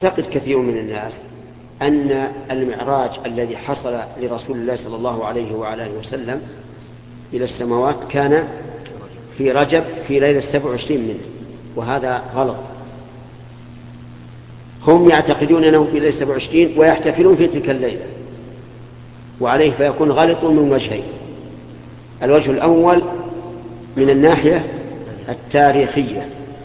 يعتقد كثير من الناس أن المعراج الذي حصل لرسول الله صلى الله عليه وعلى آله وسلم إلى السماوات كان في رجب في ليلة 27 منه، وهذا غلط. هم يعتقدون أنه في ليلة 27 ويحتفلون في تلك الليلة، وعليه فيكون غلط من وجهين. الوجه الأول من الناحية التاريخية،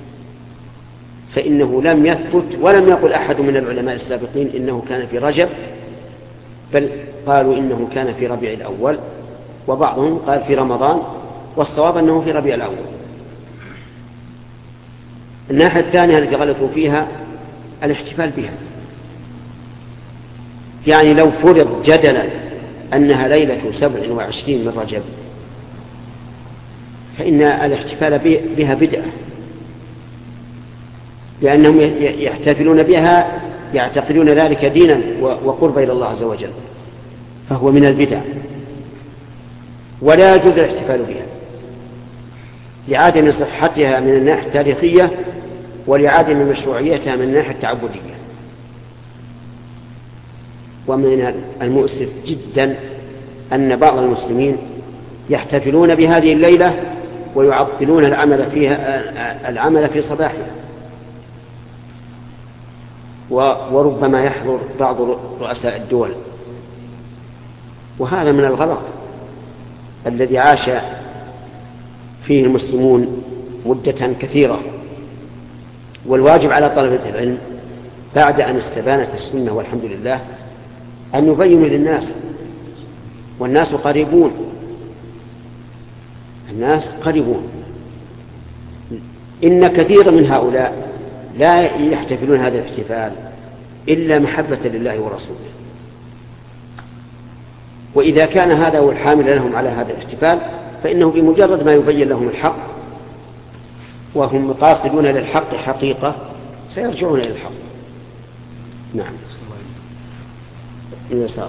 فإنه لم يثبت ولم يقل أحد من العلماء السابقين إنه كان في رجب، بل قالوا إنه كان في ربيع الأول، وبعضهم قال في رمضان، والصواب أنه في ربيع الأول. الناحية الثانية التي غلطوا فيها الاحتفال بها، يعني لو فرض جدلا أنها ليلة 27 من رجب فإن الاحتفال بها بدعة، لأنهم يحتفلون بها يعتقدون ذلك دينا وقرب إلى الله عز وجل، فهو من البدع ولا يجوز الاحتفال بها لعدم صحتها من الناحية التاريخية ولعدم مشروعيتها من الناحية التعبدية. ومن المؤسف جدا أن بعض المسلمين يحتفلون بهذه الليلة ويعطلون العمل في صباحها، وربما يحضر بعض رؤساء الدول، وهذا من الغلط الذي عاش فيه المسلمون مدة كثيرة. والواجب على طلبة العلم بعد أن استبانت السنة والحمد لله أن يبينوا للناس، والناس قريبون، الناس قريبون. إن كثيرا من هؤلاء لا يحتفلون هذا الاحتفال إلا محبة لله ورسوله، وإذا كان هذا هو الحامل لهم على هذا الاحتفال فإنه بمجرد ما يبين لهم الحق وهم قاصدون للحق حقيقة سيرجعون إلى الحق. نعم. فضيلة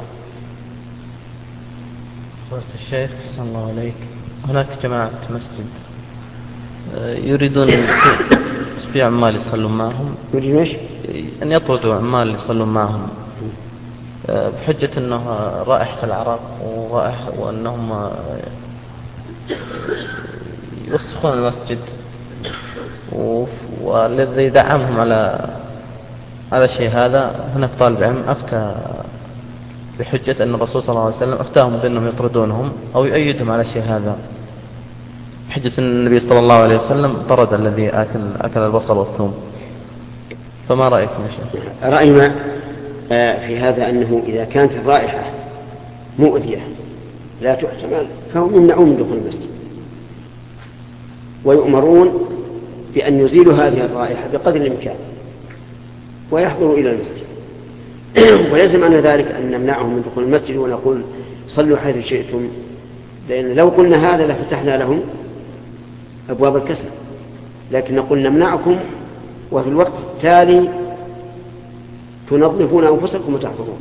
الشيخ أحسن الله عليك، هناك جماعة مسجد يريدون في عمال يصلون معهم، يريدون ايش؟ أن يطردوا عمال يصلون معهم بحجة أنه رائحة العرق وأنهم يوسخون المسجد، والذي دعمهم على هذا الشيء هذا هناك طالب علم أفتى بحجة أن الرسول صلى الله عليه وسلم أفتاهم بأنهم يطردونهم أو يؤيدهم على الشيء هذا، بحجة أن النبي صلى الله عليه وسلم طرد الذي أكل البصل والثوم. فما رأيكم يا شيخ؟ رأينا في هذا أنه إذا كانت الرائحة مؤذية لا تحتمل فهم يمنعون من دخول المسجد، ويؤمرون بأن يزيلوا هذه الرائحة بقدر الإمكان ويحضروا إلى المسجد. ويلزم عن ذلك أن نمنعهم من دخول المسجد ونقول صلوا حيث شئتم، لأن لو قلنا هذا لفتحنا لهم أبواب الكسل، لكن نقول نمنعكم وفي الوقت التالي تنظفون أنفسكم وتحضرون،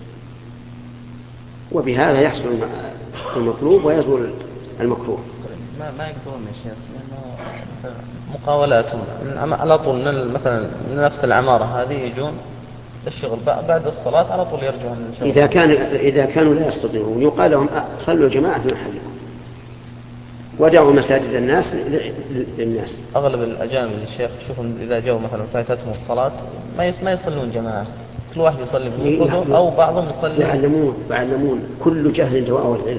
وبهذا يحصل المطلوب ويزول المكروه. ما يقدرون يا شيخ، لأنه مقاولاتهم على طول مثلا من نفس العمارة هذه يجون الشغل بعد الصلاة على طول يرجعون من الشغل. إذا كانوا لا يستطيعون يقال لهم صلوا جماعة في محلكم ودعوا مساجد الناس للناس. أغلب الأجانب الشيخ شوفهم إذا جاءوا مثلا فاتتهم الصلاة ما يصلون جماعة، كل واحد يصلي بمفرده أو بعضهم يصلي. يعلمون كل جهل دواء العلم.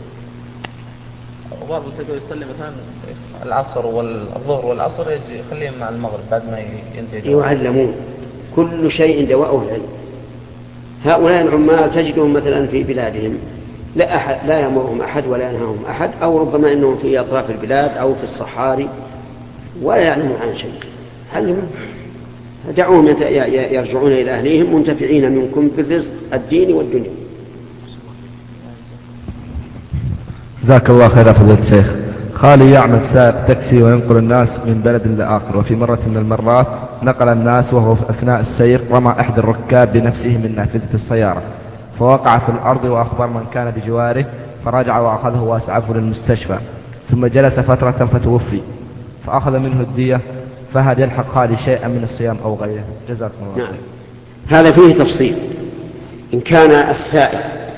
وبعضهم يصلي مثلا العصر والظهر والعصر يخليهم مع المغرب بعد ما ينتهي. يعلمون كل شيء دواء العلم. هؤلاء العمال تجدهم مثلا في بلادهم لا يأمرهم أحد ولا ينهاهم أحد، أو ربما أنهم في أطراف البلاد أو في الصحاري ولا يعلمون عن شيء. علموا، دعوهم يرجعون إلى أهليهم منتفعين منكم بالرزق الديني والدنيا. جزاك الله خير فضيلة الشيخ. خالي يعمل سائق تاكسي وينقل الناس من بلد لآخر، وفي مرة من المرات نقل الناس وهو في أثناء السير رمى أحد الركاب بنفسه من نافذة السيارة فوقع في الأرض، وأخبر من كان بجواره فرجع وأخذه وأسعفه للمستشفى، ثم جلس فترة فتوفي فأخذ منه الدية. فهل يلحق خالي شيئا من الصيام أو غيره؟ جزاكم الله. نعم. هذا فيه تفصيل. إن كان السائل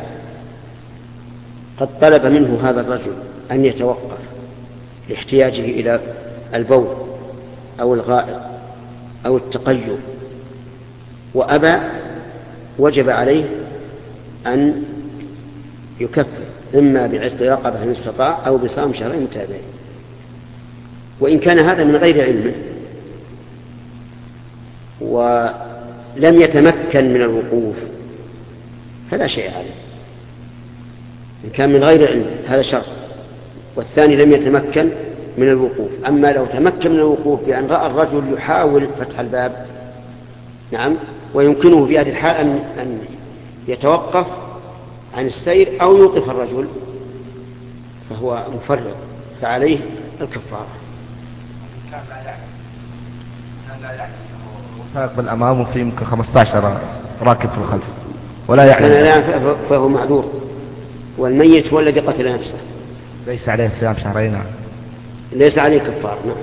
قد طلب منه هذا الرجل أن يتوقف لاحتياجه إلى البول أو الغائط أو التقيؤ وأبى، وجب عليه أن يكفر إما بعتق رقبة إن استطاع أو بصوم شهرين متتابعين. وإن كان هذا من غير علم ولم يتمكن من الوقوف فلا شيء عليه. إن كان من غير علم هذا شرط، والثاني لم يتمكن من الوقوف. أما لو تمكن من الوقوف بأن رأى الرجل يحاول فتح الباب، نعم، ويمكنه في هذه الحال أن يتوقف عن السير أو يوقف الرجل، فهو مفرط فعليه الكفارة. كان لا يعلم سائق بالأمام وفي يمكن 15 راكب في الخلف ولا يعلم فهو معذور، والميت هو الذي قتل نفسه، ليس عليه صيام شهرين، ليس عليه كفارة. نعم.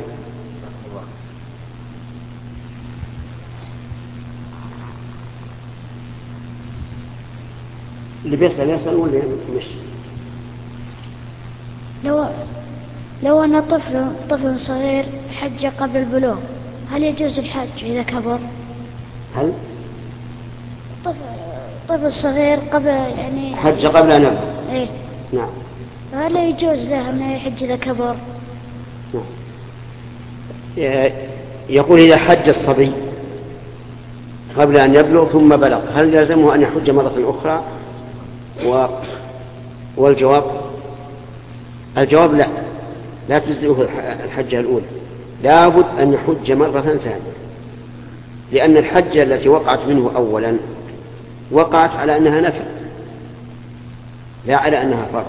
اللي بيسأل يسأل ولا مش؟ لو أن طفل صغير حج قبل البلوغ، هل يجوز الحج إذا كبر؟ هل طفل صغير قبل يعني حج قبل أن يبلغ؟ إيه. نعم. هل يجوز له أن يحج إذا كبر؟ نعم. يقول إذا حج الصبي قبل أن يبلغ ثم بلغ هل يلزمه أن يحج مرة أخرى؟ والجواب لا تجزئه الحجة الأولى، لابد أن يحج مرة ثانية، لأن الحجة التي وقعت منه أولا وقعت على أنها نفل لا على أنها فرض،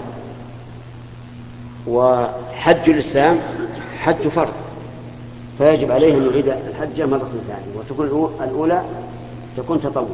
وحج الإسلام حج فرض، فيجب عليه أن يعيد الحجة مرة ثانية، وتكون الأولى تكون تطوع.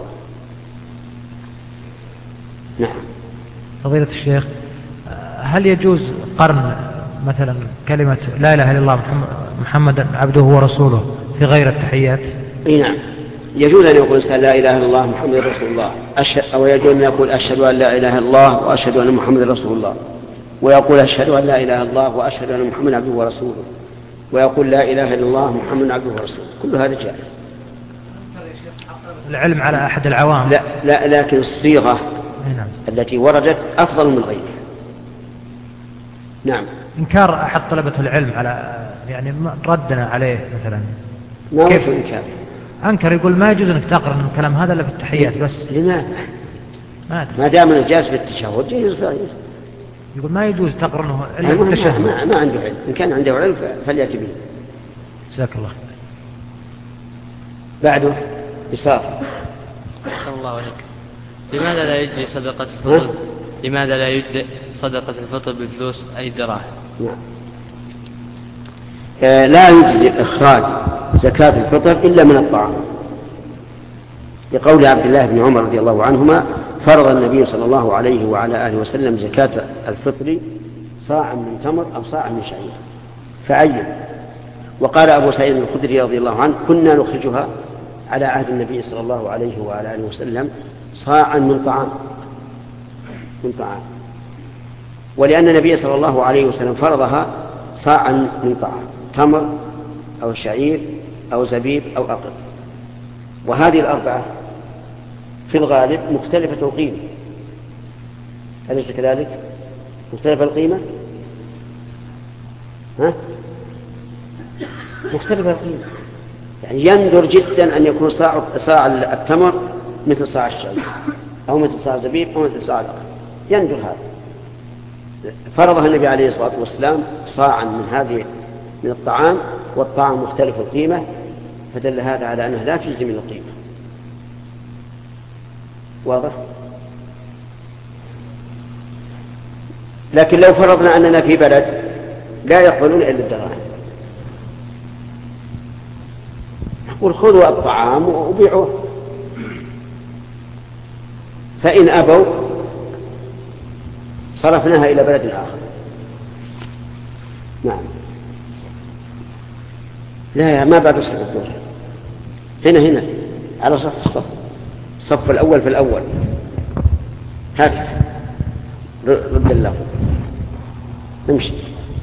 نعم. فضيلة الشيخ، هل يجوز قرن مثلا كلمة لا إله إلا الله محمد عبده ورسوله في غير التحيات؟ اي نعم، يجوز أن يقول لا إله إلا الله محمد رسول الله، أو يجوز أن يقول أشهد أن لا إله إلا الله وأشهد أن محمد رسول الله، ويقول أشهد أن لا إله إلا الله وأشهد أن محمد عبده ورسوله، ويقول لا إله إلا الله محمد عبده ورسوله، كل هذا جائز. العلم على أحد العوام. لا لكن الصيغة التي وردت أفضل من غيرها. نعم. إنكار أحد طلبة العلم على يعني ردنا عليه مثلا، ما كيف إنكار؟ أنكر، يقول ما يجوز أنك تقرأ الكلام هذا إلا في التحيات بس. لماذا؟ ما دام الجاز في التشهد جيز. يقول ما يجوز تقرأه إلا في التشهد. ما عنده علم، إن كان عنده علم فليأتي به. جزاك الله. بعده بصار. أحسن الله عليك. لماذا لا يجزي صدقة الفطر؟ لماذا لا يجزي صدقة الفطر بالفلوس أي دراهم؟ نعم. لا يجزي إخراج زكاة الفطر إلا من الطعام، لقول عبد الله بن عمر رضي الله عنهما: فرض النبي صلى الله عليه وعلى آله وسلم زكاة الفطر صاعا من تمر أو صاعا من شعير فعين. وقال أبو سعيد الخدري رضي الله عنه: كنا نخرجها على عهد النبي صلى الله عليه وعلى آله وسلم صاعا من طعام. ولأن النبي صلى الله عليه وسلم فرضها صاعا من طعام، تمر أو شعير أو زبيب أو أقط. وهذه الأربعة في الغالب مختلفة القيمة، أليس كذلك؟ مختلفة القيمة؟ مختلفة القيمة، يعني يندر جدا أن يكون صاع التمر مثل صاع الشعير أو مثل صاع الزبيب أو مثل صاع الأقط، يندر هذا. فرضها النبي عليه الصلاة والسلام صاعا من الطعام، والطعام مختلف القيمة، فدل هذا على أنها لا تجزي من القيمة. واضح؟ لكن لو فرضنا أننا في بلد لا يقبلون إلا الدراهم، نقول خذوا الطعام وبيعوه، فإن أبوا صرفناها إلى بلد آخر. نعم. لا ما بعد الصف الظهر، هنا على صف الصف. الصف الأول في الأول. هات رد الله امشي.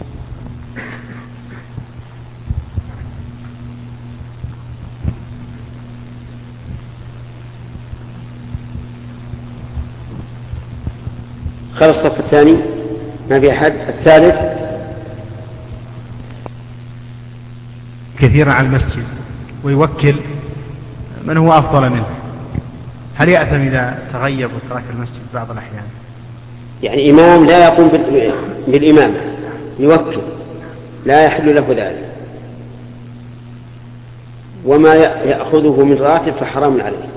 خلص الصف الثاني ما في أحد. الثالث كثيرا على المسجد ويوكل من هو أفضل منه، هل يأثم إذا تغيب وترك المسجد بعض الأحيان؟ يعني إمام لا يقوم بالإمامة يوكل لا يحل له ذلك، وما يأخذه من راتب فحرام عليه.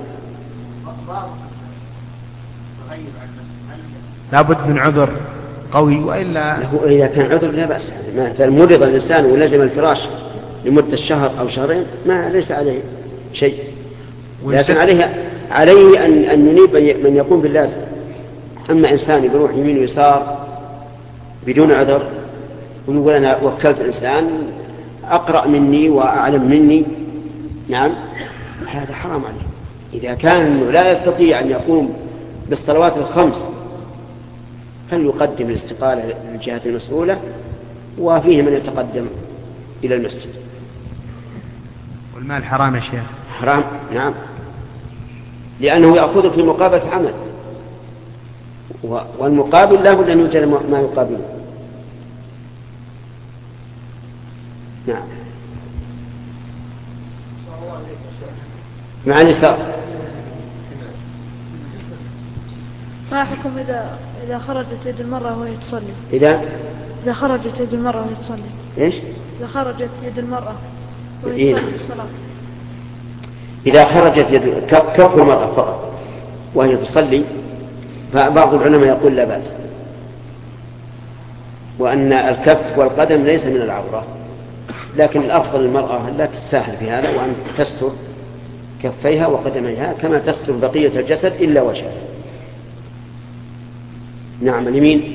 لابد من عذر قوي وإلا إذا كان عذر لا بأس. مثلا مرض الإنسان ولزم الفراش لمدة شهر أو شهرين ما ليس عليه شيء، لكن عليه أن ينيب من يقوم باللازم. أما إنسان يروح يمين ويسار بدون عذر ويقول أنا وكلت إنسان أقرأ مني وأعلم مني، نعم هذا حرام عليه. إذا كان لا يستطيع أن يقوم بالصلوات الخمس فليقدم الاستقالة للجهة المسؤولة، وفيه من يتقدم إلى المسجد. والمال حرام يا شيخ؟ حرام نعم، لأنه يأخذ في مقابلة عمل، والمقابل لا بد أن يوجد ما يقابله. نعم. مع النساء ما حكم إذا خرجت يد المرأة وهي تصلي؟ إذا خرجت يد المرأة وهي تصلي. إيش؟ إذا خرجت يد المرأة وهي تصلي الصلاة. إذا خرجت يد كف المرأة فقط وهي تصلي فبعض العلماء يقول لا بأس، وأن الكف والقدم ليس من العورة، لكن الأفضل المرأة لا تتساهل في هذا، وأن تستر كفيها وقدميها كما تستر بقية الجسد إلا وجهها. نعم. اليمين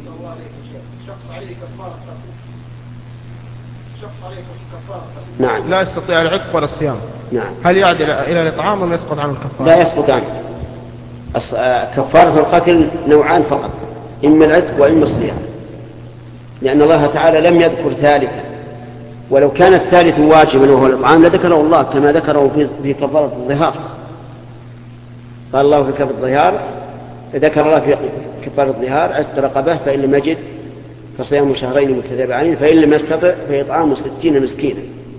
نعم لا يستطيع العتق ولا الصيام، نعم. هل يعد إلى الإطعام ولا يسقط عنه الكفارة؟ لا يسقط عنه. كفارة القتل نوعان فقط، إما العتق وإما الصيام، لأن الله تعالى لم يذكر ثالثا، ولو كان الثالث واجبا وهو الإطعام لذكره الله كما ذكره في كفارة الظهار. قال الله في كفارة الظهار، ذكر الله في كفارة الظهار عتق رقبة فإن لم يجد فصيام شهرين متتابعين فإن لم يستطع فإطعام 60 مسكينا.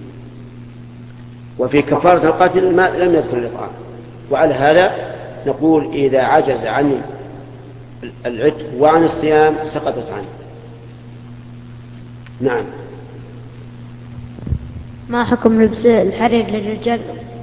وفي كفارة القتل لم يذكر الإطعام. وعلى هذا نقول إذا عجز عن العتق وعن الصيام سقطت عنه. نعم. ما حكم لبس الحرير للرجال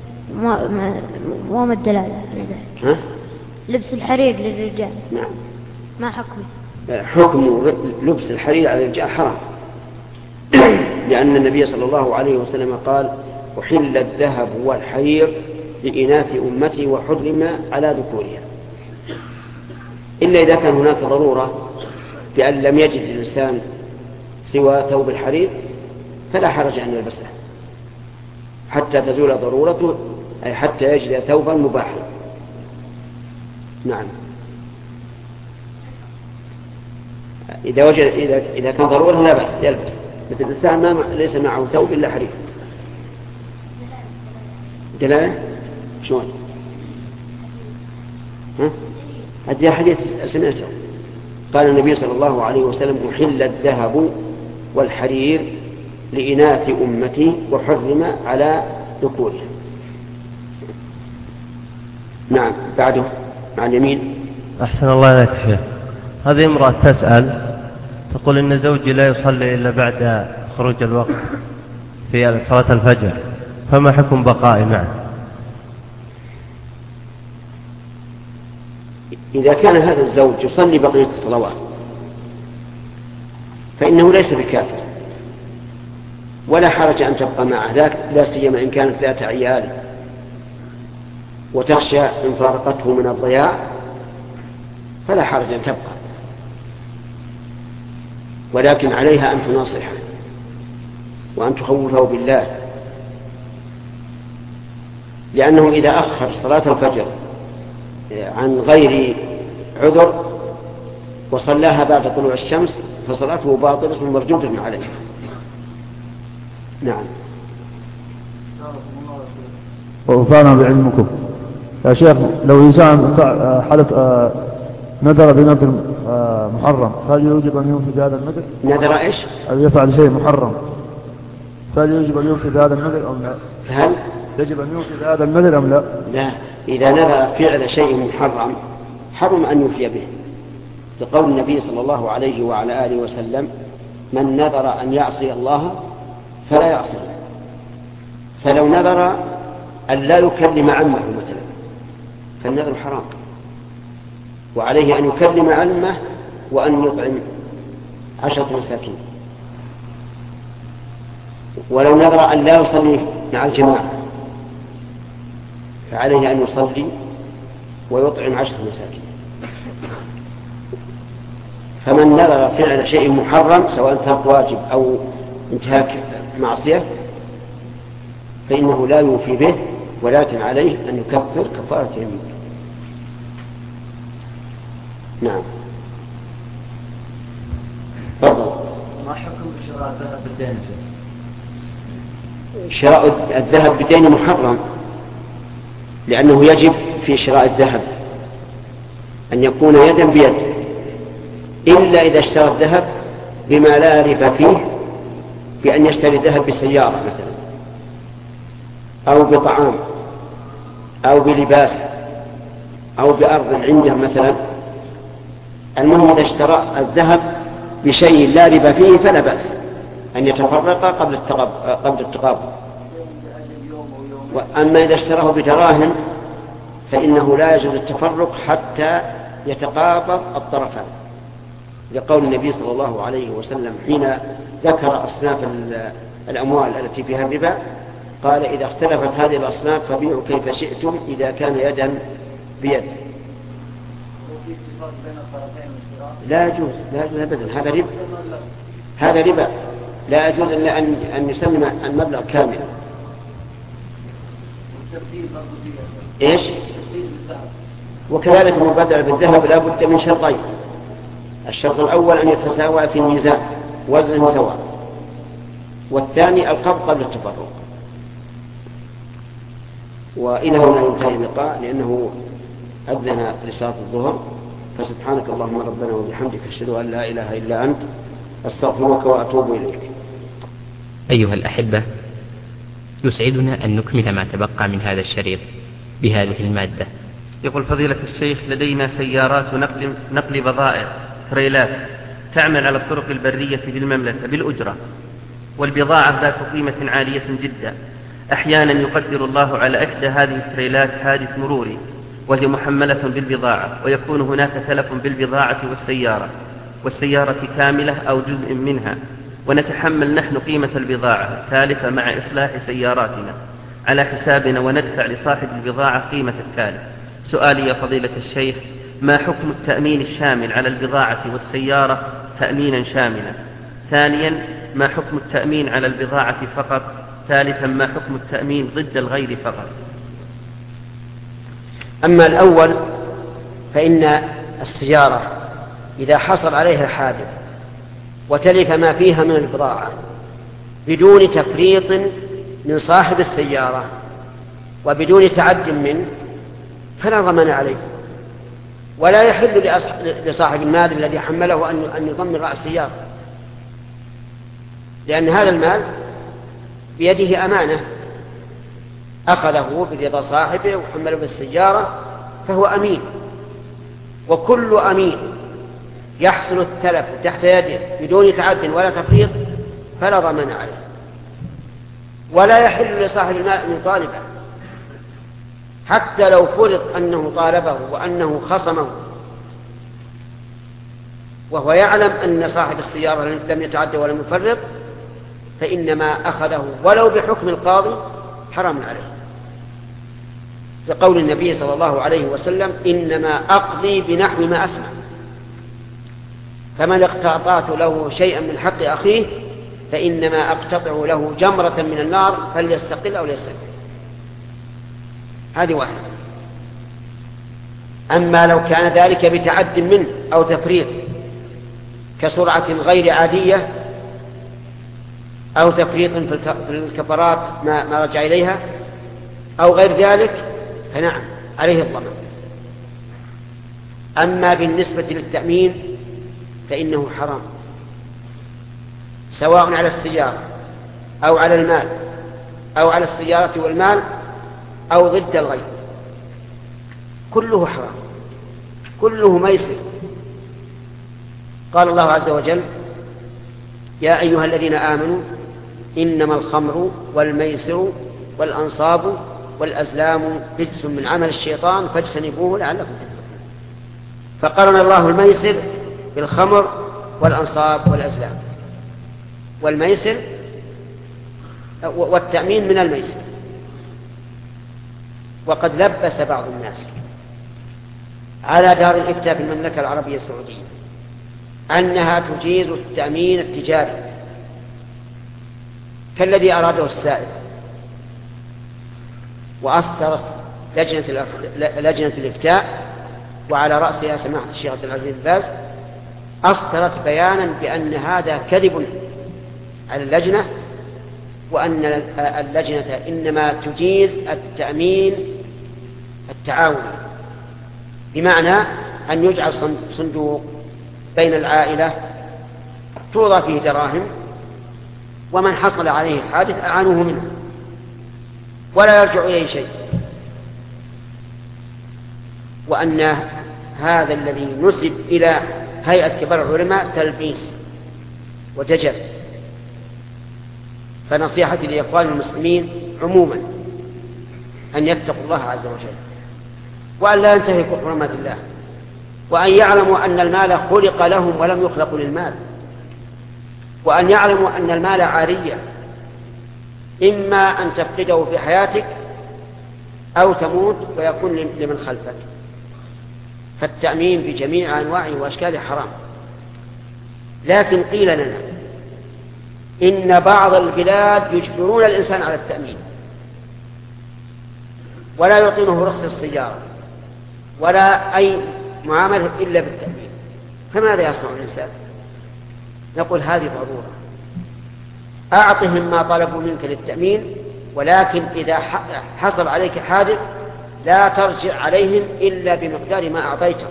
وما الدلالة على ذلك؟ لبس الحرير للرجال نعم ما حكمه؟ حكم لبس الحرير على الرجال حرام، لأن النبي صلى الله عليه وسلم قال أحل الذهب والحرير لإناث أمتي وحرم على ذكورها، إلا إذا كان هناك ضرورة بأن لم يجد الإنسان سوى ثوب الحرير فلا حرج أن يلبسه حتى تزول ضرورته، أي حتى يجد ثوبا مباحا. نعم. إذا كان ضرورة لا بأس يلبس، مثل الإنسان ليس معه ثوب إلا حرير. دلالة شلون؟ هذه حديث سمعته قال النبي صلى الله عليه وسلم أحل الذهب والحرير لإناث أمتي وحرم على ذكورها. نعم. بعده مع اليمين. أحسن الله إليك شيخ. هذه امرأة تسأل تقول إن زوجي لا يصلي إلا بعد خروج الوقت في صلاة الفجر، فما حكم بقائي معه؟ إذا كان هذا الزوج يصلي بقية الصلوات فإنه ليس بكافر ولا حرج أن تبقى معه، لا سيما إن كانت ذات عيال وتخشى إن فارقته من الضياع فلا حرج أن تبقى، ولكن عليها أن تناصحه وأن تخوفه بالله، لأنه إذا أخر صلاة الفجر عن غير عذر وصلاها بعد طلوع الشمس فصلاته باطلة مردودة عليه. نعم. ووفانا بعلمكم يا شيخ، لو إنسان حلف نذر بنذر محرم، هل يوجب أن ينفذ هذا النذر؟ نذر إيش؟ أو يفعل شيء محرم، فهل يجب أن ينفذ هذا النذر أم لا؟ هل يجب أن ينفذ هذا النذر أم لا؟ لا، إذا نذر فعل شيء محرم حرم أن يوفي به، لقول النبي صلى الله عليه وعلى آله وسلم: من نذر أن يعصي الله فلا يعصي. فلو نذر أن لا يكلم عمه مثلا فالنذر حرام، وعليه أن يكلم عمه وأن يطعم 10 مساكين. ولو نذر أن لا يصلي مع الجماعة فعليه أن يصلي ويطعم 10 مساكين. فمن نذر فعل شيء محرم سواء ترك واجب أو انتهاك معصية فإنه لا يوفي به، ولكن عليه أن يكفر كفارة يمين. نعم. تفضل. ما حكم شراء الذهب بالدين؟ شراء الذهب بدين محرم، لأنه يجب في شراء الذهب أن يكون يدا بيد، إلا إذا اشترى الذهب بما لا ربا فيه، بأن يشتري الذهب بسيارة مثلا أو بطعام أو بلباس أو بأرض عنده مثلا. المهم إذا اشترى الذهب بشيء لا ربا فيه فلا بأس أن يتفرق قبل التقابض. وأما إذا اشتراه بدراهم فإنه لا يجوز التفرق حتى يتقابض الطرفان، لقول النبي صلى الله عليه وسلم حين ذكر أصناف الأموال التي فيها الربا قال: إذا اختلفت هذه الأصناف فبيعوا كيف شئتم إذا كان يدا بيد. لا يجوز، لا يجوز أبدا، هذا ربا، هذا ربا، لا يجوز إلا أن يسلم المبلغ كاملا. إيش؟ وكذلك المبادرة بالذهب لا بد من شرطين: الشرط الأول أن يتساوى في الميزان وزن سواء، والثاني القبض قبل التفرق. وإلى هنا ينتهي اللقاء لأنه أذن لصلاة الظهر. فسبحانك اللهم ربنا وبحمدك أشهد أن لا إله إلا أنت أستغفرك وأتوب إليك. أيها الأحبة، يسعدنا أن نكمل ما تبقى من هذا الشريط بهذه المادة. يقول فضيلة الشيخ: لدينا سيارات نقل بضائع تريلات تعمل على الطرق البرية بالمملكة بالأجرة، والبضاعة ذات قيمة عالية جدا. أحيانا يقدر الله على إحدى هذه التريلات حادث مروري وهي محملة بالبضاعة، ويكون هناك تلف بالبضاعة والسيارة كاملة أو جزء منها، ونتحمل نحن قيمة البضاعة التالفة مع إصلاح سياراتنا على حسابنا، وندفع لصاحب البضاعة قيمة التالف. سؤالي يا فضيلة الشيخ: ما حكم التأمين الشامل على البضاعة والسيارة تأمينا شاملا؟ ثانيا، ما حكم التأمين على البضاعة فقط؟ ثالثا، ما حكم التأمين ضد الغير فقط؟ أما الأول فإن السيارة إذا حصل عليها حادث وتلف ما فيها من البضاعة بدون تفريط من صاحب السيارة وبدون تعد منه فلا ضمان عليه، ولا يحل لصاحب المال الذي حمله أن يضمن السيارة، لأن هذا المال بيده أمانة أخذه برضا صاحبه وحمله بالسيارة فهو أمين، وكل أمين يحصل التلف تحت يده بدون تعد ولا تفريط فلا ضمان عليه، ولا يحل لصاحب المال أن يطالبه حتى لو فرض أنه طالبه وأنه خصمه وهو يعلم أن صاحب السيارة لم يتعد ولم يفرط، فإنما أخذه ولو بحكم القاضي حرام عليه، لقول النبي صلى الله عليه وسلم: إنما أقضي بنحو ما أسمع، فمن اقتطعت له شيئا من حق أخيه فإنما أقتطع له جمرة من النار فليستقل أو ليستقل. هذه واحدة. أما لو كان ذلك بتعد منه أو تفريط كسرعة غير عادية أو تفريط في الكفارات ما رجع إليها أو غير ذلك فنعم عليه الضمان. أما بالنسبة للتأمين فإنه حرام، سواء على السيارة أو على المال أو على السيارة والمال أو ضد الغير، كله حرام، كله ميسر. قال الله عز وجل: يا أيها الذين آمنوا إنما الخمر والميسر والأنصاب والأزلام رجس من عمل الشيطان فاجتنبوه لعلكم تفلحون. فقرن الله الميسر بالخمر والأنصاب والأزلام، والميسر والتأمين من الميسر. وقد لبس بعض الناس على دار الإفتاء في المملكة العربية السعودية أنها تجيز التأمين التجاري كالذي أراده السائل، وأصدرت لجنة الإفتاء وعلى رأسها سماحة الشيخ عبد العزيز بن باز أصدرت بيانا بأن هذا كذب على اللجنة، وأن اللجنة إنما تجيز التأمين التعاوني، بمعنى أن يجعل صندوق بين العائلة توضع فيه دراهم، ومن حصل عليه حادث أعانوه منه ولا يرجع إليه شيء. وأن هذا الذي نسب إلى هيئة كبار العلماء تلبيس ودجل. فنصيحتي لإخوان المسلمين عموما أن يتقوا الله عز وجل، وأن لا ينتهكوا حرمات الله، وأن يعلموا أن المال خلق لهم ولم يخلقوا للمال، وأن يعلموا أن المال عارية، إما أن تفقده في حياتك أو تموت ويكون لمن خلفك. فالتأمين بجميع أنواعه وأشكاله حرام. لكن قيل لنا إن بعض البلاد يجبرون الإنسان على التأمين ولا يعطونه رخصة السيارة ولا أي معاملة إلا بالتأمين، فماذا يصنع الإنسان؟ نقول هذه ضرورة، أعطهم ما طلبوا منك للتأمين، ولكن إذا حصل عليك حادث لا ترجع عليهم إلا بمقدار ما أعطيتهم،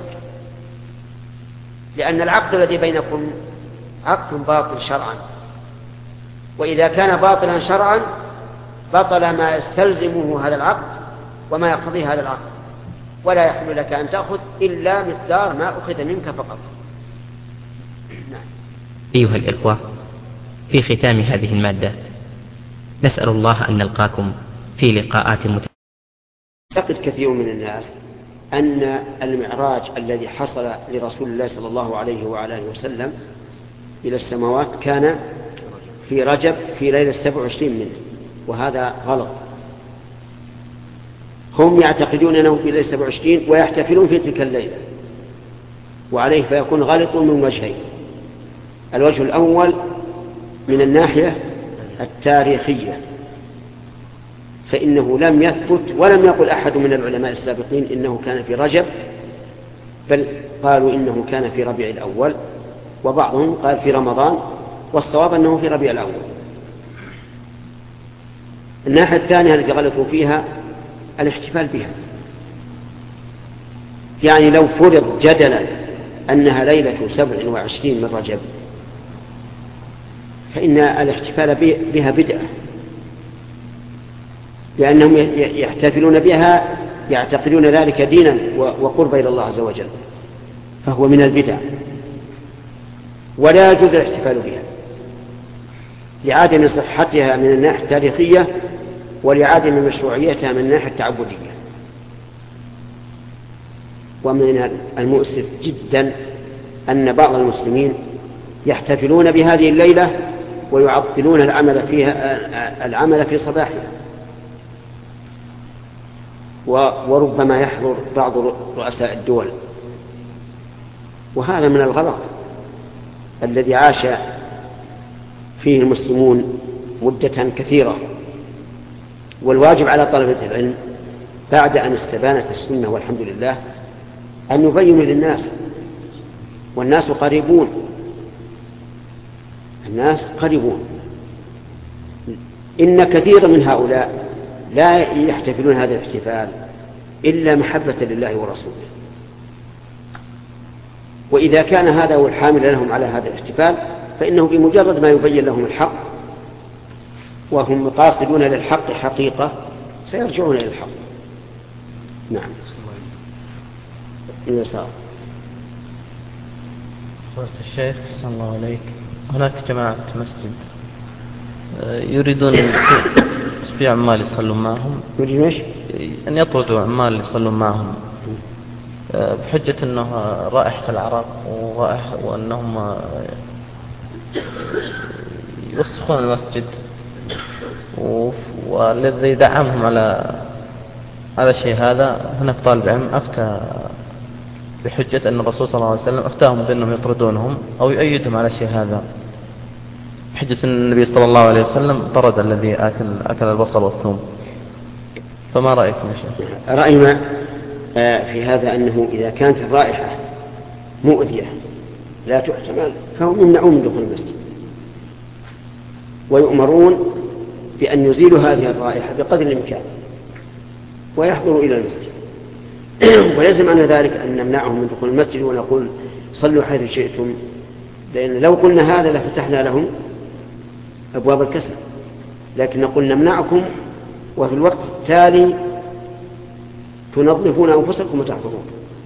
لأن العقد الذي بينكم عقد باطل شرعا، وإذا كان باطلا شرعا بطل ما يستلزمه هذا العقد وما يقتضي هذا العقد، ولا يحل لك أن تأخذ إلا مقدار ما أخذ منك فقط. نعم. أيها الإخوة، في ختام هذه المادة نسأل الله أن نلقاكم في لقاءات يعتقد كثير من الناس أن المعراج الذي حصل لرسول الله صلى الله عليه وعلى آله وسلم إلى السماوات كان في رجب في ليلة 27 منه، وهذا غلط. هم يعتقدون أنه في ليلة 27 ويحتفلون في تلك الليلة، وعليه فيكون غلط من وجهين. الوجه الأول من الناحية التاريخية، فإنه لم يثبت ولم يقل أحد من العلماء السابقين إنه كان في رجب، بل قالوا إنه كان في ربيع الأول، وبعضهم قال في رمضان، والصواب أنه في ربيع الأول. الناحية الثانية التي غلطوا فيها الاحتفال بها، يعني لو فرض جدلا أنها ليلة 27 من رجب فإن الاحتفال بها بدعة، لأنهم يحتفلون بها يعتقدون ذلك دينا وقربا إلى الله عز وجل، فهو من البدع ولا يجوز الاحتفال بها لعدم صحتها من الناحية التاريخية ولعدم مشروعيتها من الناحية التعبدية. ومن المؤسف جدا أن بعض المسلمين يحتفلون بهذه الليلة ويعطلون العمل في صباحها، وربما يحضر بعض رؤساء الدول، وهذا من الغلط الذي عاش فيه المسلمون مدة كثيرة. والواجب على طلبة العلم بعد أن استبانت السنة والحمد لله أن يبينوا للناس، والناس قريبون، الناس قريبون. إن كثيرا من هؤلاء لا يحتفلون هذا الاحتفال إلا محبة لله ورسوله، وإذا كان هذا هو الحامل لهم على هذا الاحتفال فإنه بمجرد ما يبين لهم الحق وهم قاصدون للحق حقيقة سيرجعون إلى الحق. نعم. فضيلة الشيخ صلى الله عليك، هناك جماعة مسجد يريدون في عمال يصلون معهم، يريدون ايش؟ أن يطردوا عمال يصلون معهم بحجة أنه رائحة العرق وأنهم يوسخون المسجد، والذي دعمهم على الشيء هذا هناك طالب علم أفتى بحجة أن الرسول صلى الله عليه وسلم أفتاهم بأنهم يطردونهم أو يؤيدهم على الشيء هذا، بحجة أن النبي صلى الله عليه وسلم طرد الذي أكل البصل والثوم. فما رأيكم يا شيخ؟ رأينا في هذا أنه إذا كانت الرائحة مؤذية لا تحتمل فهم يمنعون من دخول المسجد، ويؤمرون بأن يزيلوا هذه الرائحة بقدر الإمكان ويحضروا إلى المسجد. ولازم أن ذلك أن نمنعهم من دخول المسجد ونقول صلوا حيث شئتم، لأن لو قلنا هذا لفتحنا لهم أبواب الكسل، لكن نقول نمنعكم وفي الوقت التالي تنظفون أنفسكم وتحضرون،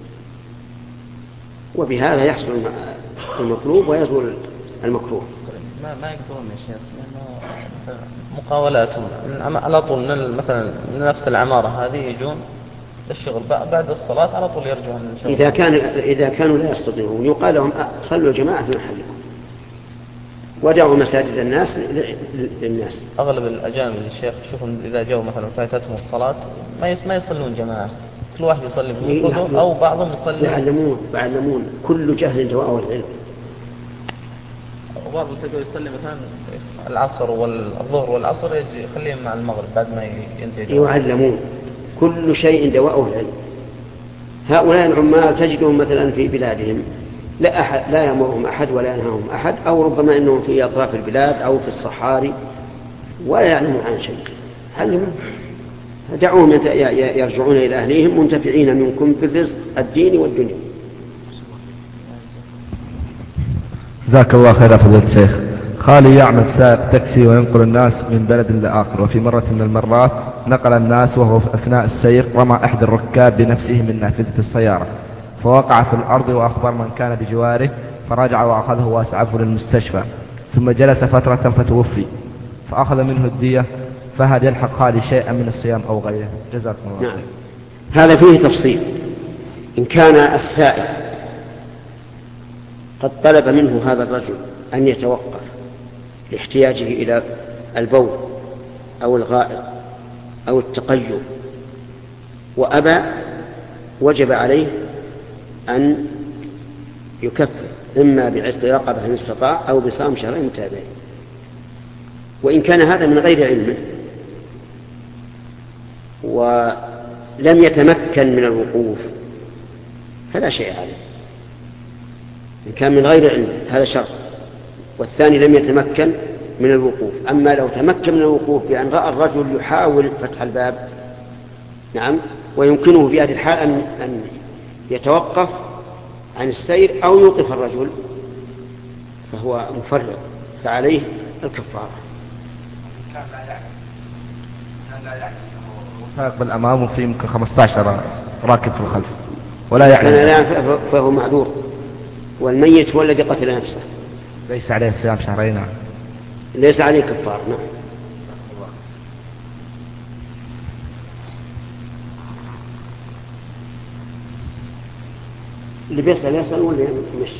وبهذا يحصل المطلوب ويزول المكروه. ما يقدرون يا شيخ، لأنه مقاولاتهم على طول مثلا من نفس العمارة هذه يجون الشغل بعد الصلاة على طول يرجعون الشغل. إذا كانوا لا يستطيعون يقال لهم صلوا جماعة في محلكم ودعوا مساجد الناس للناس. أغلب الأجانب الشيخ شوفهم إذا جاءوا مثلا فاتتهم الصلاة ما يصلون جماعة، كل واحد يصلي بمفرده أو بعضهم يصلي. يعلمون كل جهل دواء العلم. وبعض تلقوا يصلي مثلا العصر والظهر والعصر يخليهم مع المغرب بعد ما ينتهي. يعلمون كل شيء دواء العلم. هؤلاء العمال تجدهم مثلا في بلادهم لا يأمرهم أحد ولا ينهاهم أحد، أو ربما أنهم في أطراف البلاد أو في الصحاري ولا يعلمون عن شيء. علموا دعوهم يرجعون إلى أهليهم منتفعين منكم بالرزق الدين والدنيا. جزاك الله خير فضيلة الشيخ. خالي يعمل سائق تاكسي وينقل الناس من بلد لآخر، وفي مرة من المرات نقل الناس وهو في أثناء السير رمى أحد الركاب بنفسه من نافذة السيارة فوقع في الأرض، وأخبر من كان بجواره فرجع وأخذه وأسعفه للمستشفى، ثم جلس فترة فتوفي فأخذ منه الدية. فهل يلحق خالي شيئا من الصيام أو غيره؟ جزاكم الله خير. نعم، هذا فيه تفصيل. إن كان السائق قد طلب منه هذا الرجل أن يتوقف لاحتياجه إلى البول أو الغائط أو التقيؤ وأبى، وجب عليه أن يكفر إما بعتق رقبة إن استطاع أو بصام شهرين متابعين. وإن كان هذا من غير علمه ولم يتمكن من الوقوف فلا شيء عليه. إن كان من غير علم هذا شرط، والثاني لم يتمكن من الوقوف. أما لو تمكن من الوقوف بأن رأى الرجل يحاول فتح الباب، نعم، ويمكنه في هذه الحال أن يتوقف عن السير أو يوقف الرجل فهو مفرط فعليه الكفارة. كان لا يعلم سائق بالأمام وفي يمكن 15 راكب في الخلف ولا يعلم فهو معذور، والميت هو الذي قتل نفسه. ليس عليه صيام شهرين. ليس عليه كفار. نعم. اللي بيسأل يسأل ولا يمشي.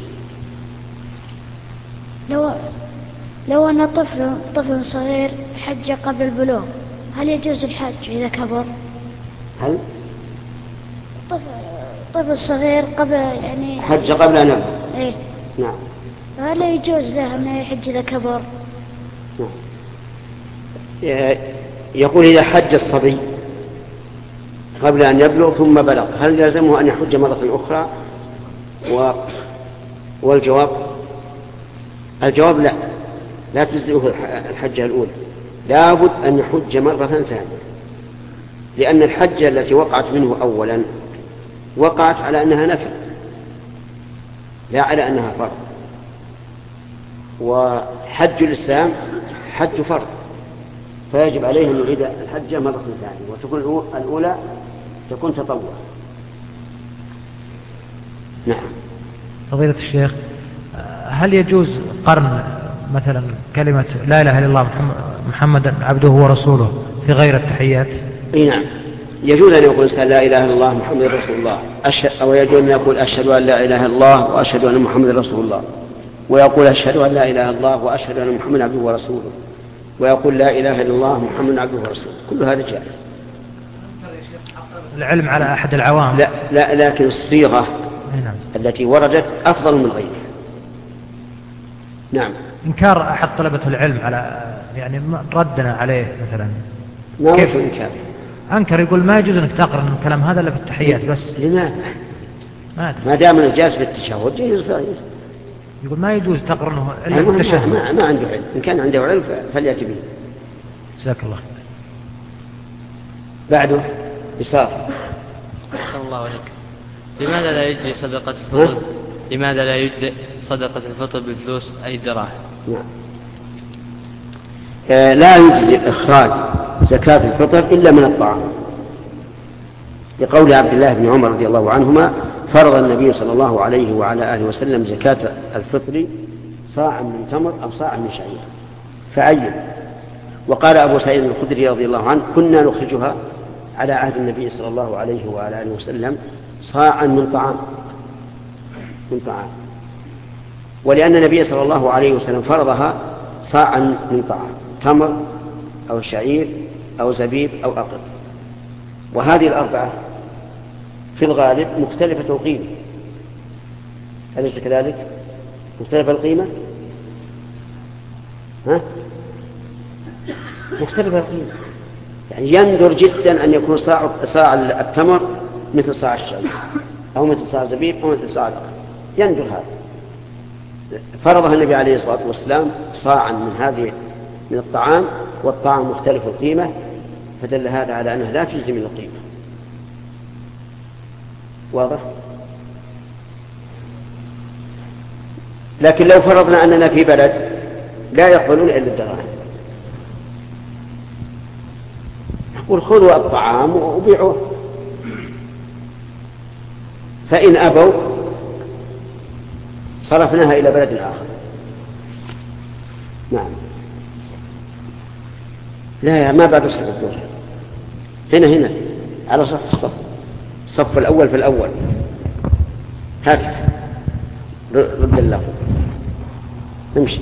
لو أن طفل صغير حج قبل البلوغ هل يجوز الحج إذا كبر؟ هل طفل صغير قبل يعني حج قبل أن يبلغ؟ إيه. نعم. هل يجوز له أن يحج إذا كبر؟ نعم. يقول إذا حج الصبي قبل أن يبلغ ثم بلغ، هل يلزمه أن يحج مرة أخرى؟ الجواب لا تجزئه الحجة الأولى، لابد أن يحج مرة ثانية، لأن الحجة التي وقعت منه أولا وقعت على أنها نفل لا على أنها فرض، وحج الإسلام حج فرض، فيجب عليه أن يعيد الحجة مرة ثانية، وتكون الأولى تكون تطوع. نعم. فضيلة الشيخ، هل يجوز قرن مثلا كلمة لا إله إلا الله محمد عبده ورسوله في غير التحيات؟ نعم، يجوز أن يقول لا إله إلا الله محمد رسول الله، أو يجوز أن يقول أشهد أن لا إله إلا الله وأشهد أن محمد رسول الله، ويقول أشهد أن لا إله إلا الله وأشهد أن محمد عبده ورسوله، ويقول لا إله إلا الله محمد عبده ورسوله، كل هذا جائز. العلم على أحد العوام؟ لا، لكن الصيغة التي وردت أفضل من غيرها. نعم. إنكار أحد طلبة العلم على يعني ردنا عليه مثلا، كيف إنكار؟ أنكر، يقول ما يجوز أنك تقرأ الكلام هذا إلا في التحيات بس. لماذا؟ ما دام الجاز في التشهد جيز. يقول ما يجوز تقرأه إلا في التشهد. ما عنده علم، إن كان عنده علم فليأتي به. جزاك الله. بعده بصار. أحسن الله عليك. لماذا لا يجزي صدقة الفطر؟ لماذا لا يجزي صدقة الفطر بالفلوس أي دراهم؟ نعم. لا يجزي إخراج زكاة الفطر إلا من الطعام، لقول عبد الله بن عمر رضي الله عنهما: فرض النبي صلى الله عليه وعلى آله وسلم زكاة الفطر صاعا من تمر أو صاعا من شعير فعين. وقال أبو سعيد الخدري رضي الله عنه: كنا نخرجها على عهد النبي صلى الله عليه وعلى آله وسلم صاعا من طعام. ولأن النبي صلى الله عليه وسلم فرضها صاعا من طعام، تمر أو شعير أو زبيب أو أقط. وهذه الأربعة في الغالب مختلفة القيمة، أليس كذلك؟ مختلفة القيمة؟ مختلفة القيمة، يعني يندر جدا أن يكون صاع التمر مثل صاع الشعير أو مثل صاع الزبيب أو مثل صاع الأقط، يندر هذا. فرضها النبي عليه الصلاة والسلام صاعا من الطعام، والطعام مختلف القيمة، فدل هذا على أنها لا تجزي من القيمة. واضح؟ لكن لو فرضنا أننا في بلد لا يقبلون إلا الدراهم، نقول خذوا الطعام وبيعوه، فإن أبوا صرفناها إلى بلد آخر. نعم. لا، ما بعد صف الظهر، هنا على الصف الأول في الأول. هات رد اللفظ، امشي.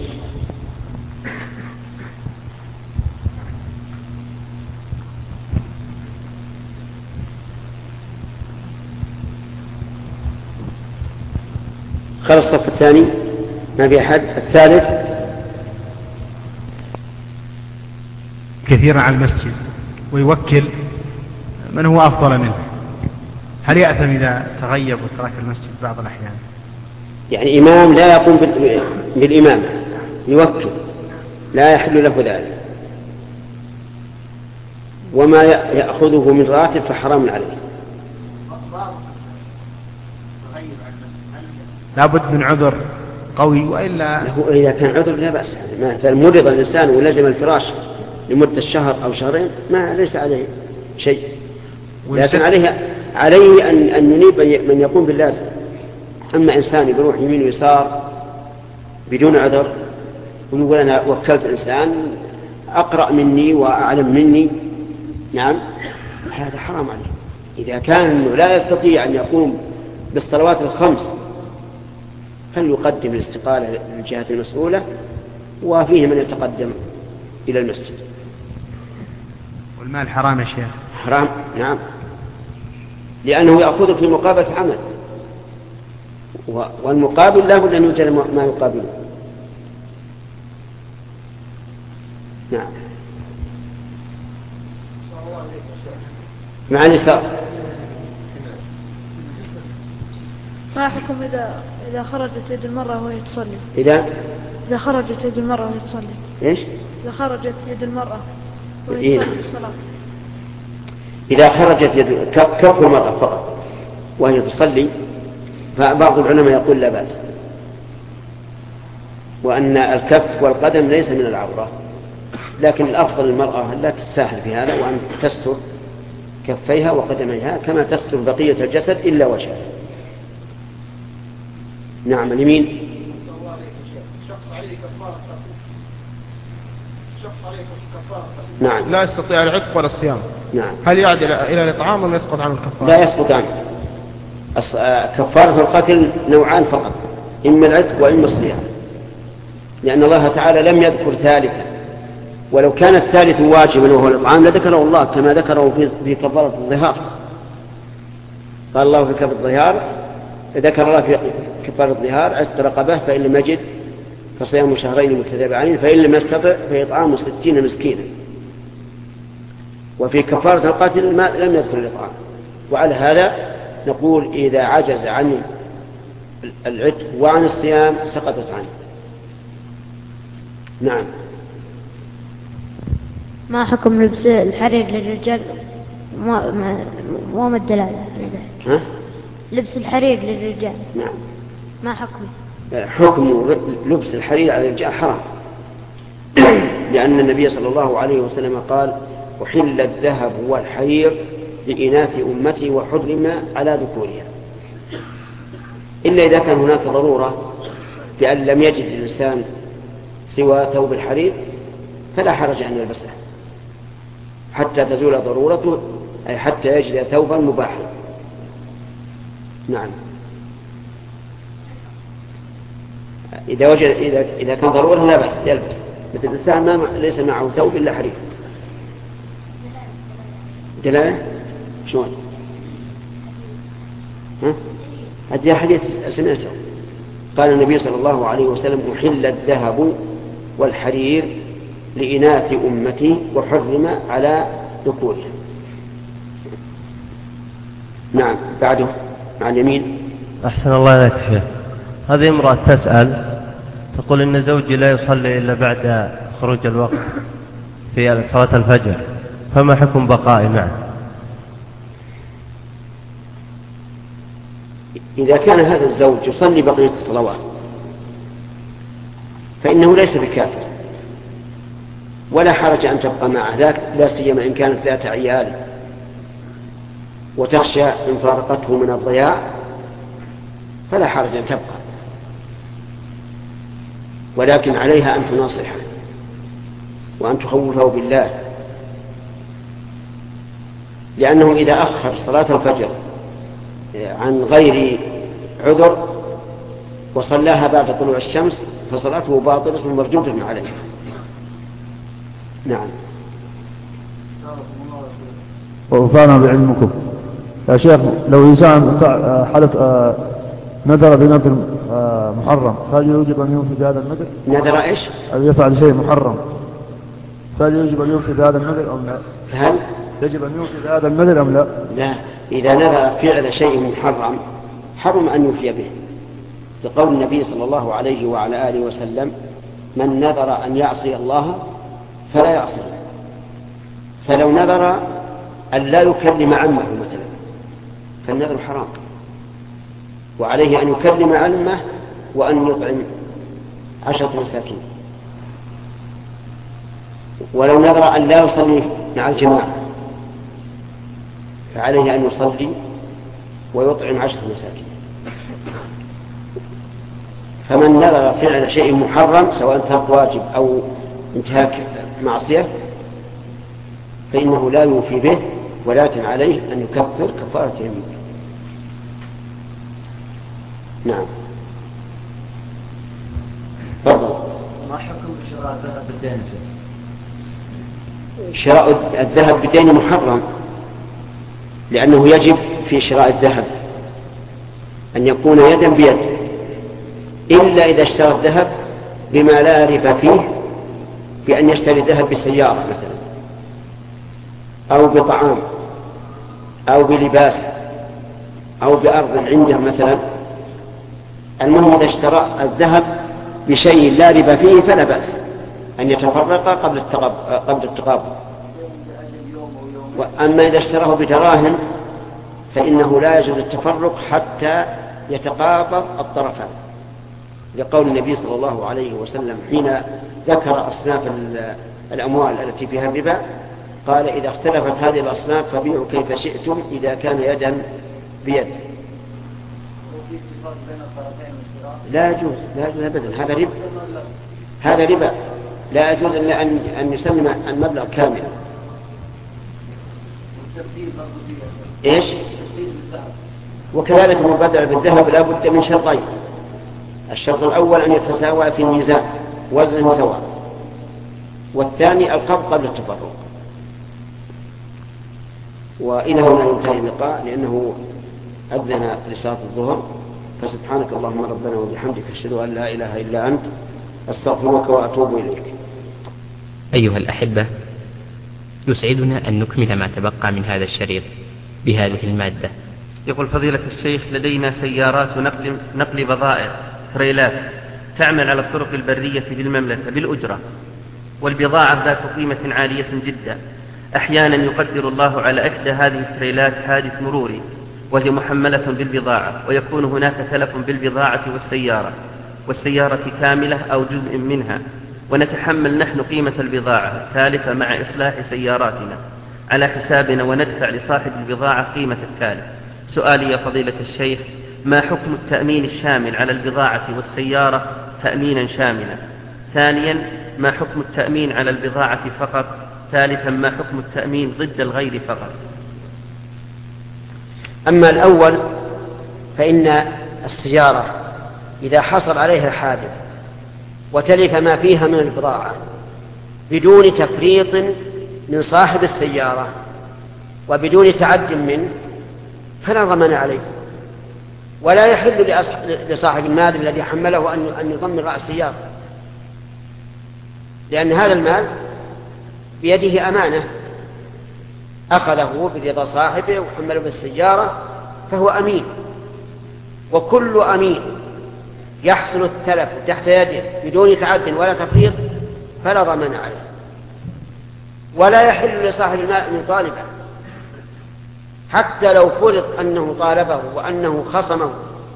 خلص الصف الثاني، ما في أحد. الثالث كثيرا على المسجد ويوكل من هو أفضل منه، هل يأثم إذا تغيب وترك المسجد بعض الأحيان؟ يعني إمام لا يقوم بالإمام، يوكل، لا يحل له ذلك، وما يأخذه من راتب فحرام عليه. لابد من عذر قوي، وإلا إذا كان عذر لا بأس. مثلا مرض الإنسان ولزم الفراش لمدة شهر أو شهرين ما ليس عليه شيء، لكن عليه أن ينيب من يقوم باللازم. أما إنسان يروح يمين ويسار بدون عذر ويقول أنا وكلت إنسان أقرأ مني وأعلم مني، نعم، هذا حرام عليه. إذا كان لا يستطيع أن يقوم بالصلوات الخمس فليقدم الاستقالة للجهة المسؤولة، وفيه من يتقدم إلى المسجد. والمال حرام يا شيخ؟ حرام، نعم، لأنه يأخذ في مقابلة عمل، والمقابل لا بد أن يوجد ما يقابله. نعم. مع اليسار. ما حكم إذا خرجت يد المرأة وهي تصلي؟ إذا خرجت يد المرأة وهي تصلي. إيش؟ إذا خرجت يد المرأة وهي تصلي في الصلاة. إذا خرجت يد كف المرأة فقط وهي تصلي فبعض العلماء يقول لا بأس، وأن الكف والقدم ليس من العورة، لكن الأفضل المرأة لا تتساهل في هذا، وأن تستر كفيها وقدميها كما تستر بقية الجسد إلا وجهها. نعم. اليمين. نعم. لا يستطيع العتق ولا الصيام. نعم. هل يعدل إلى الإطعام ولا يسقط عنه الكفارة؟ لا يسقط عنه. كفارة القتل نوعان فقط، إما العتق وإما الصيام، لأن الله تعالى لم يذكر ثالثا، ولو كان الثالث واجبا وهو الإطعام لذكره الله كما ذكره في كفارة الظهار. قال الله في كفارة الظهار، ذكر الله في كفارة الظهار عتق رقبة فإن لم يجد فصيام شهرين متتابعين فإن لم يستطع فإطعام 60 مسكينا. وفي كفارة القتل لم يذكر الإطعام. وعلى هذا نقول إذا عجز عن العتق وعن الصيام سقطت عنه. نعم. ما حكم لبس الحرير للرجال وما الدلالة؟ لبس الحرير للرجال. نعم. ما حكمه؟ حكم لبس الحرير على الرجال حرام، لأن النبي صلى الله عليه وسلم قال أحل الذهب والحرير لإناث أمتي وحرم على ذكورها، إلا إذا كان هناك ضرورة بأن لم يجد الإنسان سوى ثوب الحرير فلا حرج أن يلبسه حتى تزول ضرورته، أي حتى يجد ثوبا مباحا. نعم. إذا كان ضرورة لا بأس يلبس، مثل الإنسان ليس معه ثوب إلا حرير. دلالة شلون؟ هذه حديث سمعته، قال النبي صلى الله عليه وسلم أحل الذهب والحرير لإناث أمتي وحرم على ذكورها. نعم. بعده مع اليمين. أحسن الله إليك شيخ. هذه امرأة تسأل تقول إن زوجي لا يصلي إلا بعد خروج الوقت في صلاة الفجر، فما حكم بقائي معه؟ إذا كان هذا الزوج يصلي بقية الصلوات فإنه ليس بكافر، ولا حرج أن تبقى معه، لا سيما إن كانت ذات عيال وتخشى إن فارقته من الضياع فلا حرج أن تبقى، ولكن عليها أن تناصحه وأن تخوفه بالله، لأنه إذا أخر صلاة الفجر عن غير عذر وصلاها بعد طلوع الشمس فصلاته باطلة مردودة عليه. نعم. ووفانا بعلمكم يا شيخ، لو إنسان حدث نذر بنذر محرم فهل يجب أن ينفذ هذا النذر؟ نذر إيش؟ أو يفعل شيء محرم فهل يجب أن ينفذ هذا النذر أم لا؟ هل يجب أن ينفذ هذا النذر أم لا؟ لا، إذا نذر فعل شيء محرم حرم أن يوفي به، لقول النبي صلى الله عليه وعلى آله وسلم من نذر أن يعصي الله فلا يعصي. فلو نذر أن لا يكلم عمه مثلا فالنذر حرام، وعليه أن يكلم عمه وأن يطعم 10 مساكين. ولو نذر أن لا يصلي مع الجماعة فعليه أن يصلي ويطعم 10 مساكين. فمن نذر فعل شيء محرم سواء ترك واجب أو انتهاك معصية فإنه لا يوفي به، ولكن عليه أن يكفر كفارة يمين. نعم. تفضل. ما حكم شراء الذهب بالدين؟ شراء الذهب بالدين محرم، لأنه يجب في شراء الذهب أن يكون يدا بيد، إلا إذا اشترى الذهب بما لا ربا فيه، بأن يشتري الذهب بسيارة مثلا أو بطعام أو بلباس أو بأرض عنده مثلا المهم إذا اشترى الذهب بشيء لا ربا فيه فلا بأس أن يتفرق قبل التقابض. وأما إذا اشتراه بدراهم فإنه لا يجوز التفرق حتى يتقابض الطرفان، لقول النبي صلى الله عليه وسلم حين ذكر أصناف الأموال التي فيها الربا قال: إذا اختلفت هذه الأصناف فبيعوا كيف شئتم إذا كان يدا بيد. لا يجوز أبدا، هذا ربا لا يجوز إلا أن يسلم المبلغ كاملا. إيش؟ وكذلك المبادرة بالذهب لا بد من شرطين: الشرط الأول أن يتساوى في الميزان وزن سواء، والثاني القبض قبل التفرق. وإلى هنا ينتهي اللقاء لأنه أذن لصلاة الظهر. فسبحانك اللهم ربنا وبحمدك أشهد أن لا إله إلا أنت أستغفرك وأتوب إليك. أيها الأحبة، يسعدنا أن نكمل ما تبقى من هذا الشريط بهذه المادة. يقول فضيلة الشيخ: لدينا سيارات نقل بضائع تريلات تعمل على الطرق البرية بالمملكة بالأجرة، والبضاعة ذات قيمة عالية جدا. أحيانا يقدر الله على إحدى هذه التريلات حادث مروري وهي محملة بالبضاعة، ويكون هناك تلف بالبضاعة والسيارة كاملة أو جزء منها، ونتحمل نحن قيمة البضاعة التالفة مع إصلاح سياراتنا على حسابنا، وندفع لصاحب البضاعة قيمة التالف. سؤالي يا فضيلة الشيخ: ما حكم التأمين الشامل على البضاعة والسيارة تأمينا شاملا؟ ثانيا، ما حكم التأمين على البضاعة فقط؟ ثالثا، ما حكم التأمين ضد الغير فقط؟ أما الأول فإن السيارة إذا حصل عليها حادث وتلف ما فيها من البضاعة بدون تفريط من صاحب السيارة وبدون تعد منه فلا ضمان عليه، ولا يحل لصاحب المال الذي حمله أن يضمن السيارة، لأن هذا المال بيده أمانة أخذه برضا صاحبه وحمله بالسيارة فهو أمين. وكل أمين يحصل التلف تحت يده بدون تعد ولا تفريط فلا ضمان عليه، ولا يحل لصاحب المال أن يطالبه حتى لو فرض أنه طالبه وأنه خصمه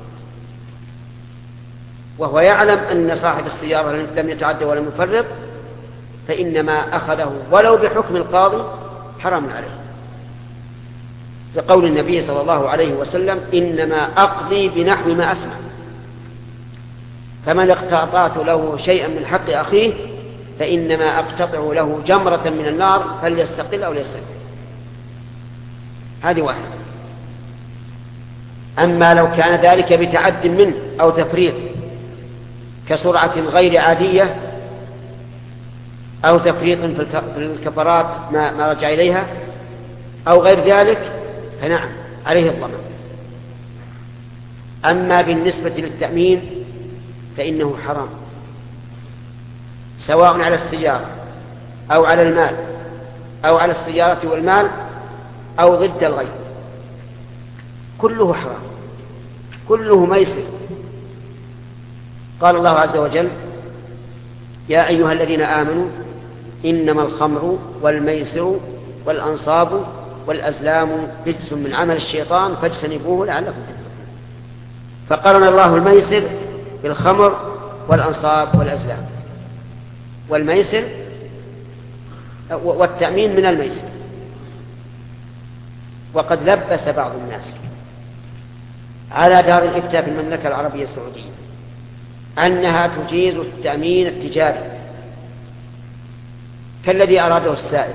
وهو يعلم أن صاحب السيارة لم يتعد ولم يفرط، فإنما أخذه ولو بحكم القاضي حرام عليه، لقول النبي صلى الله عليه وسلم: إنما أقضي بنحو ما أسمع، فمن اقتطعت له شيئا من حق أخيه فإنما أقتطع له جمرة من النار فليستقل أو ليستقل. هذه واحدة. أما لو كان ذلك بتعد منه أو تفريط كسرعة غير عادية أو تفريط في الكفارات ما رجع إليها أو غير ذلك فنعم عليه الضمان. أما بالنسبة للتأمين فإنه حرام، سواء على السيارة أو على المال أو على السيارة والمال أو ضد الغير، كله حرام، كله ميسر. قال الله عز وجل: يا أيها الذين آمنوا إنما الخمر والميسر والأنصاب والأزلام رجس من عمل الشيطان فاجتنبوه لعلكم تفلحون. فقرن الله الميسر بالخمر والأنصاب والأزلام، والميسر والتأمين من الميسر. وقد لبس بعض الناس على دار الإفتاء في المملكة العربية السعودية أنها تجيز التأمين التجاري كالذي أراده السائل،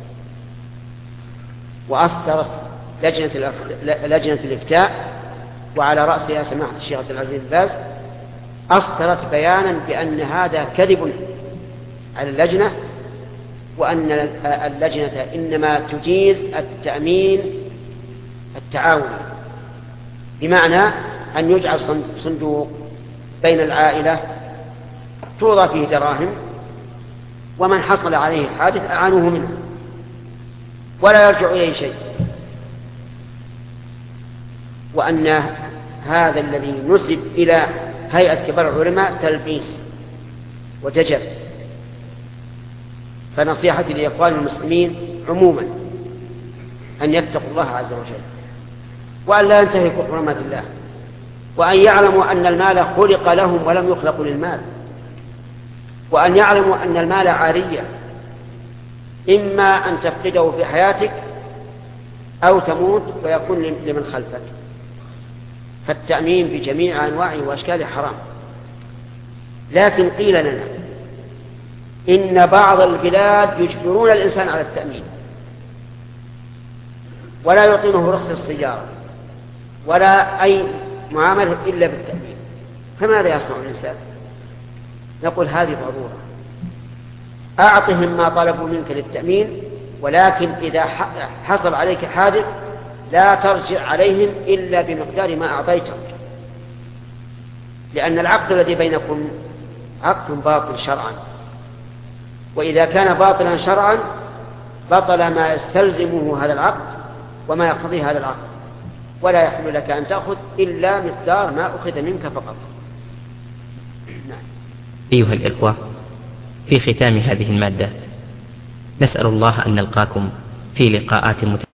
وأصدرت لجنة الإفتاء وعلى رأسها سماحة الشيخ عبد العزيز بن باز أصدرت بيانا بأن هذا كذب على اللجنة، وأن اللجنة إنما تجيز التأمين التعاوني، بمعنى أن يجعل صندوق بين العائلة توضع فيه دراهم، ومن حصل عليه حادث أعانوه منه ولا يرجع إليه شيء، وأن هذا الذي نسب إلى هيئة كبار العلماء تلبيس وججب. فنصيحتي لإخوان المسلمين عموما أن يتقوا الله عز وجل، وأن لا ينتهكوا حرمات الله، وأن يعلموا أن المال خلق لهم ولم يخلقوا للمال، وأن يعلموا أن المال عارية، إما أن تفقده في حياتك أو تموت ويكون لمن خلفك. فالتأمين بجميع أنواعه وأشكاله حرام. لكن قيل لنا إن بعض البلاد يجبرون الإنسان على التأمين ولا يعطونه رخصة السيارة ولا أي معاملة إلا بالتأمين، فماذا يصنع الإنسان؟ نقول هذه ضرورة، أعطهم ما طلبوا منك للتأمين، ولكن إذا حصل عليك حادث لا ترجع عليهم إلا بمقدار ما أعطيته، لأن العقد الذي بينكم عقد باطل شرعا، وإذا كان باطلا شرعا بطل ما يستلزمه هذا العقد وما يقتضيه هذا العقد، ولا يحل لك أن تأخذ إلا مقدار ما أخذ منك فقط. أيها الإخوة، في ختام هذه المادة نسأل الله أن نلقاكم في لقاءات